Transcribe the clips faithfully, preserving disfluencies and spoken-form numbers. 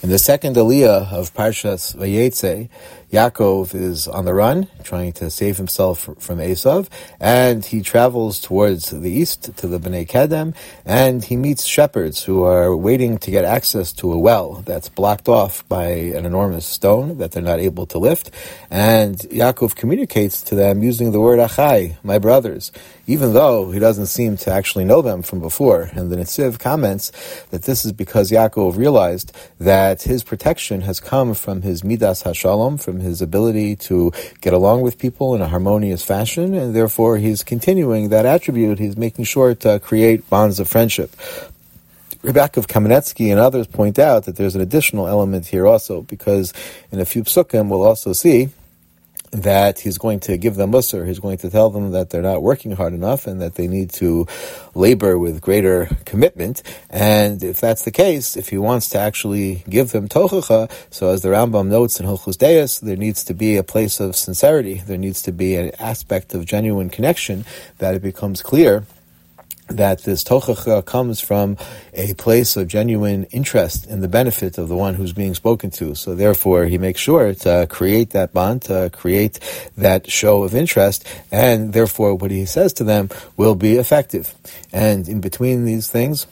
In the second aliyah of Parshas Vayetze, Yaakov is on the run, trying to save himself from Esav, and he travels towards the east to the Bnei Kedem, and he meets shepherds who are waiting to get access to a well that's blocked off by an enormous stone that they're not able to lift, and Yaakov communicates to them using the word Achai, my brothers, even though he doesn't seem to actually know them from before. And the Netziv comments that this is because Yaakov realized that his protection has come from his Midas HaShalom, from his ability to get along with people in a harmonious fashion, and therefore he's continuing that attribute. He's making sure to create bonds of friendship. Rebbe of Kamenetsky and others point out that there's an additional element here also, because in a few psukim we'll also see that he's going to give them musar. He's going to tell them that they're not working hard enough and that they need to labor with greater commitment. And if that's the case, if he wants to actually give them tochacha, so as the Rambam notes in Hilchos Deis, there needs to be a place of sincerity. There needs to be an aspect of genuine connection, that it becomes clear that this tochacha comes from a place of genuine interest in the benefit of the one who's being spoken to. So therefore, he makes sure to create that bond, to create that show of interest, and therefore what he says to them will be effective. And in between these things,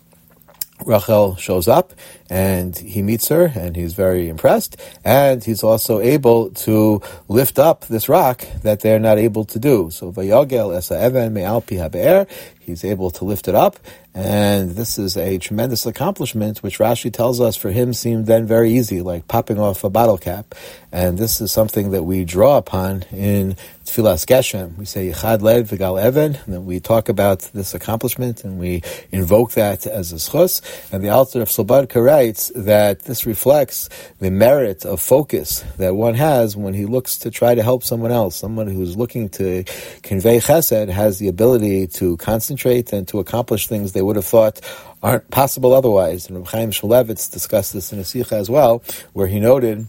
Rachel shows up, and he meets her, and he's very impressed, and he's also able to lift up this rock that they're not able to do. So, Vayogel esa even me'al pi habe'er, he's able to lift it up, and this is a tremendous accomplishment, which Rashi tells us for him seemed then very easy, like popping off a bottle cap. And this is something that we draw upon in Tfilas Geshem. We say Yichad Lev V'gal Even, and then we talk about this accomplishment, and we invoke that as a schus. And the Alter of Slobodka writes that this reflects the merit of focus that one has when he looks to try to help someone else. Someone who's looking to convey chesed has the ability to concentrate and to accomplish things they would have thought aren't possible otherwise. And Reb Chaim Shmulevitz discussed this in a Sikha as well, where he noted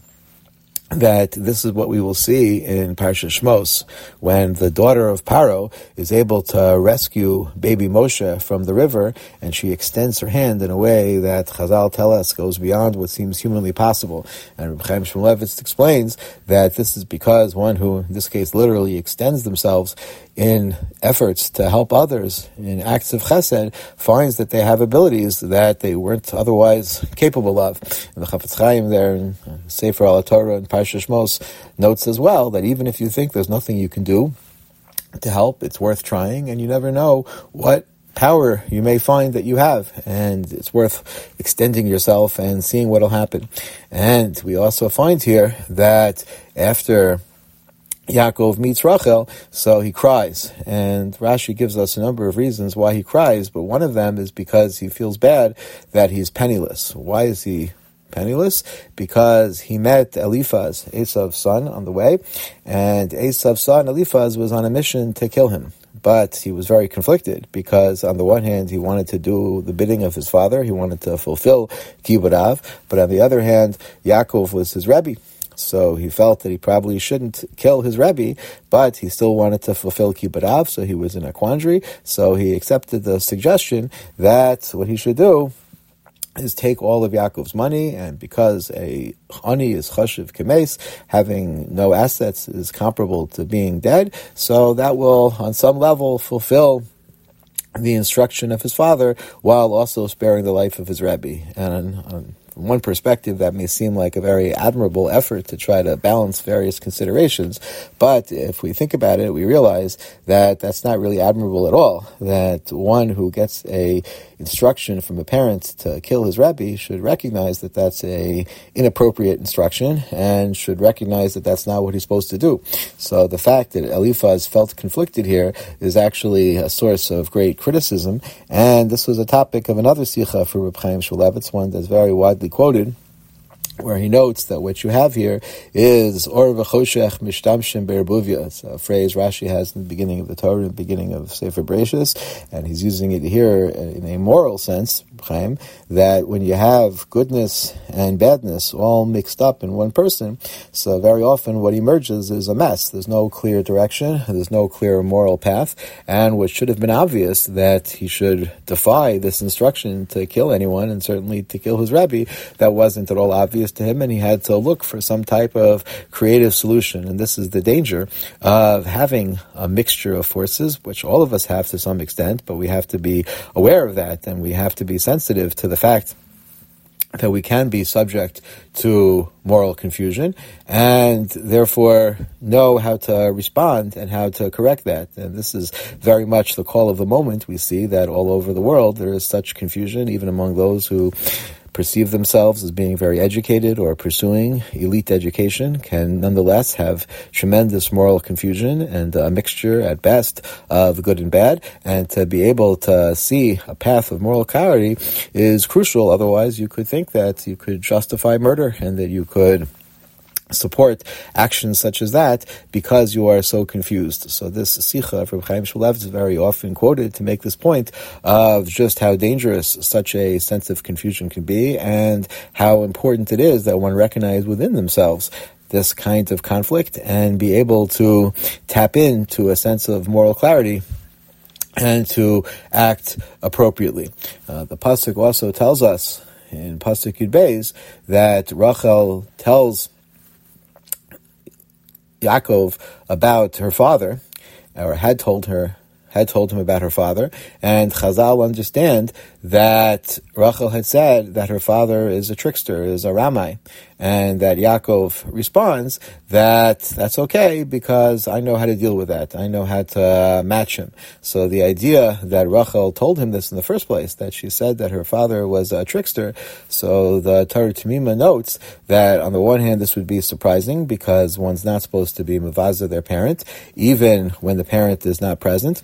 that this is what we will see in Parshas Shmos, when the daughter of Paro is able to rescue baby Moshe from the river, and she extends her hand in a way that Chazal tell us goes beyond what seems humanly possible. And Reb Chaim Shmulevitz explains that this is because one who, in this case, literally extends themselves in efforts to help others, in acts of chesed, finds that they have abilities that they weren't otherwise capable of. And the Chafetz Chaim there in Sefer Al Torah and Parshas Shmos notes as well that even if you think there's nothing you can do to help, it's worth trying, and you never know what power you may find that you have, and it's worth extending yourself and seeing what'll happen. And we also find here that after Yaakov meets Rachel, so he cries. And Rashi gives us a number of reasons why he cries, but one of them is because he feels bad that he's penniless. Why is he penniless? Because he met Eliphaz, Esav's son, on the way, and Esav's son, Eliphaz, was on a mission to kill him. But he was very conflicted, because on the one hand, he wanted to do the bidding of his father, he wanted to fulfill Kibbud Av, but on the other hand, Yaakov was his Rebbe. So he felt that he probably shouldn't kill his Rebbe, but he still wanted to fulfill Kibbud Av, so he was in a quandary. So he accepted the suggestion that what he should do is take all of Yaakov's money, and because a ani is chashiv kemes, having no assets is comparable to being dead, so that will, on some level, fulfill the instruction of his father, while also sparing the life of his Rebbe. And on From one perspective, that may seem like a very admirable effort to try to balance various considerations, but if we think about it, we realize that that's not really admirable at all. That one who gets a instruction from a parent to kill his Rebbe should recognize that that's a inappropriate instruction, and should recognize that that's not what he's supposed to do. So the fact that Eliphaz felt conflicted here is actually a source of great criticism, and this was a topic of another Sikha for Reb Chaim Shmulevitz, one that's very widely quoted, where he notes that what you have here is or v'choshech mishtamshim be'erbuvia. It's a phrase Rashi has in the beginning of the Torah, in the beginning of Sefer Bereshis, and he's using it here in a moral sense, Chaim, that when you have goodness and badness all mixed up in one person, so very often what emerges is a mess. There's no clear direction, there's no clear moral path, and what should have been obvious, that he should defy this instruction to kill anyone, and certainly to kill his Rebbe, that wasn't at all obvious to him, and he had to look for some type of creative solution. And this is the danger of having a mixture of forces, which all of us have to some extent, but we have to be aware of that, and we have to be sensitive to the fact that we can be subject to moral confusion, and therefore know how to respond and how to correct that. And this is very much the call of the moment. We see that all over the world there is such confusion, even among those who perceive themselves as being very educated or pursuing elite education, can nonetheless have tremendous moral confusion and a mixture at best of good and bad. And to be able to see a path of moral clarity is crucial. Otherwise, you could think that you could justify murder and that you could support actions such as that because you are so confused. So this Sikha from Chaim Shmulevitz is very often quoted to make this point of just how dangerous such a sense of confusion can be, and how important it is that one recognize within themselves this kind of conflict and be able to tap into a sense of moral clarity and to act appropriately. Uh, the Pasuk also tells us in Pasuk Yud Beis that Rachel tells Yaakov about her father, or had told her, had told him about her father, and Chazal understand that Rachel had said that her father is a trickster, is a Ramai, and that Yaakov responds that that's okay because I know how to deal with that. I know how to match him. So the idea that Rachel told him this in the first place, that she said that her father was a trickster, so the Torah Tamima notes that on the one hand this would be surprising because one's not supposed to be mavaza their parent, even when the parent is not present.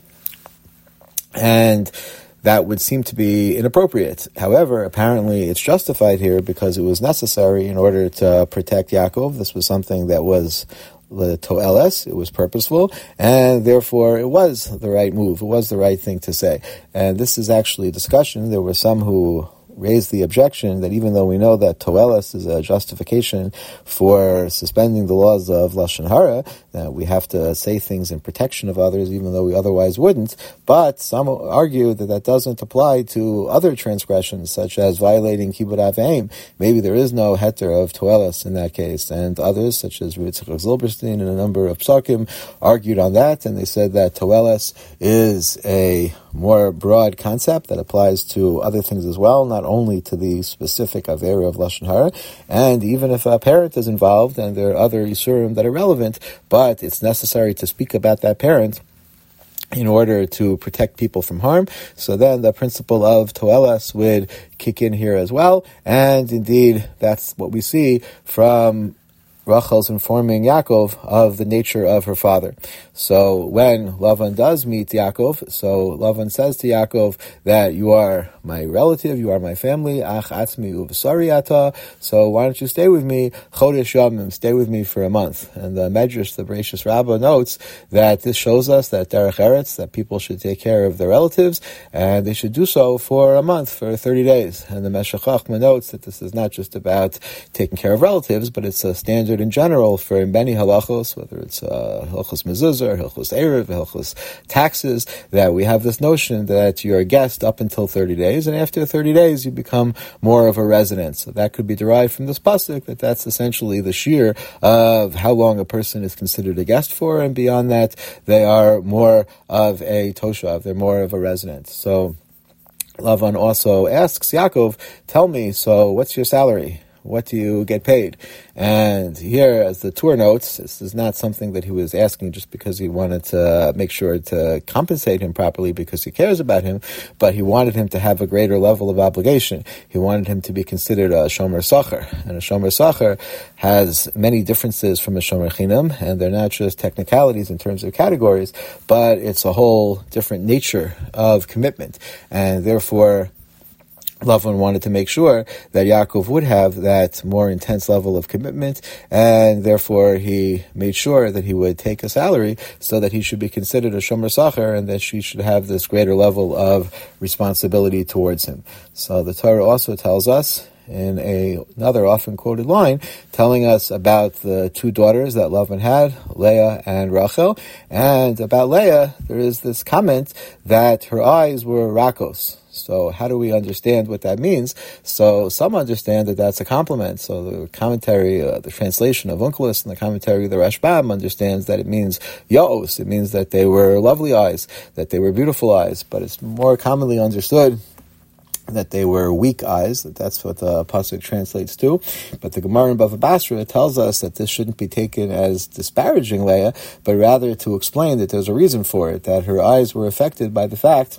And that would seem to be inappropriate. However, apparently it's justified here because it was necessary in order to protect Yaakov. This was something that was to'eles, it was purposeful, and therefore it was the right move. It was the right thing to say. And this is actually a discussion. There were some who raised the objection that even though we know that to'eles is a justification for suspending the laws of Lashon Hara, that we have to say things in protection of others even though we otherwise wouldn't, but some argue that that doesn't apply to other transgressions such as violating Kibud Av V'Em. Maybe there is no heter of to'eles in that case, and others such as Yitzchak Zilberstein and a number of psakim argued on that, and they said that to'eles is a more broad concept that applies to other things as well, not only to the specific avera of Lashon Hara, and even if a parent is involved and there are other isurim that are relevant, but it's necessary to speak about that parent in order to protect people from harm, so then the principle of to'eles would kick in here as well, and indeed that's what we see from Rachel's informing Yaakov of the nature of her father. So when Lavan does meet Yaakov, so Lavan says to Yaakov that you are my relative, you are my family, ach atzmi uvasari ata, so why don't you stay with me, chodesh yamim, stay with me for a month. And the Medrash, the Bereshis Rabbah, notes that this shows us that derech eretz, that people should take care of their relatives, and they should do so for a month, for thirty days. And the Meshech Chochmah notes that this is not just about taking care of relatives, but it's a standard in general for many halachos, whether it's uh, halachos mezuzah, halachos erev, halachos taxes, that we have this notion that you're a guest up until thirty days, and after thirty days you become more of a resident. So that could be derived from this pasuk, that that's essentially the shear of how long a person is considered a guest for, and beyond that they are more of a toshav, they're more of a resident. So Lavan also asks Yaakov, tell me, so what's your salary? What do you get paid? And here, as the tour notes, this is not something that he was asking just because he wanted to make sure to compensate him properly because he cares about him, but he wanted him to have a greater level of obligation. He wanted him to be considered a shomer sacher. And a shomer sacher has many differences from a shomer chinam, and they're not just technicalities in terms of categories, but it's a whole different nature of commitment. And therefore, Lavan wanted to make sure that Yaakov would have that more intense level of commitment, and therefore he made sure that he would take a salary so that he should be considered a shomer sacher, and that she should have this greater level of responsibility towards him. So the Torah also tells us in a, another often quoted line, telling us about the two daughters that Lavan had, Leah and Rachel. And about Leah, there is this comment that her eyes were rakos. So how do we understand what that means? So some understand that that's a compliment. So the commentary, uh, the translation of Onkelos and the commentary of the Rashbam understands that it means Yaos. It means that they were lovely eyes, that they were beautiful eyes. But it's more commonly understood that they were weak eyes, that that's what the pasuk translates to. But the Gemara in Bava Basra tells us that this shouldn't be taken as disparaging Leah, but rather to explain that there's a reason for it, that her eyes were affected by the fact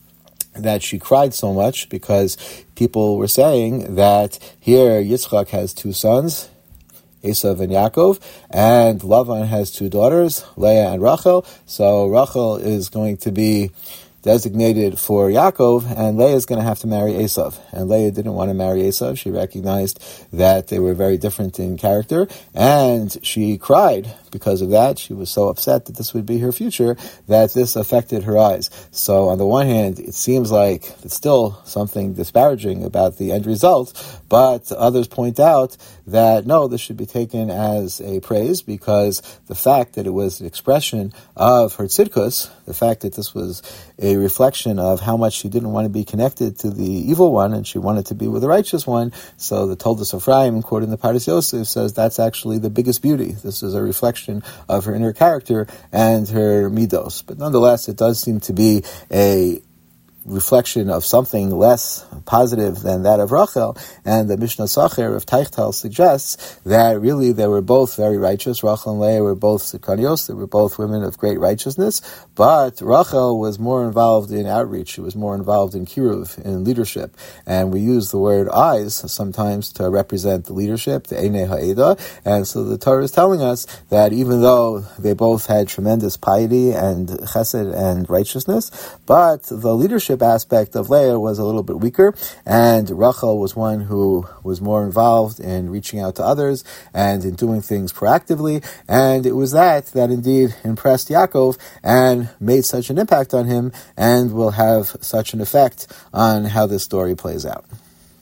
that she cried so much because people were saying that here Yitzchak has two sons, Esav and Yaakov, and Lavan has two daughters, Leah and Rachel. So Rachel is going to be designated for Yaakov, and Leah is going to have to marry Esav. And Leah didn't want to marry Esav. She recognized that they were very different in character, and she cried because of that. She was so upset that this would be her future that this affected her eyes. So on the one hand, it seems like it's still something disparaging about the end result, but others point out that no, this should be taken as a praise, because the fact that it was an expression of her tzidkus, the fact that this was a reflection of how much she didn't want to be connected to the evil one and she wanted to be with the righteous one. So the Toldos Ephraim, quoting the Pardes Yosef, says that's actually the biggest beauty. This is a reflection of her inner character and her midos. But nonetheless, it does seem to be a reflection of something less positive than that of Rachel, and the Mishnah Sacher of Teichtal suggests that really they were both very righteous. Rachel and Leah were both Sikanios, they were both women of great righteousness, but Rachel was more involved in outreach, she was more involved in kiruv, in leadership, and we use the word eyes sometimes to represent the leadership, the Einei Ha'eda, and so the Torah is telling us that even though they both had tremendous piety and chesed and righteousness, but the leadership aspect of Leah was a little bit weaker, and Rachel was one who was more involved in reaching out to others and in doing things proactively, and it was that that indeed impressed Yaakov and made such an impact on him and will have such an effect on how this story plays out.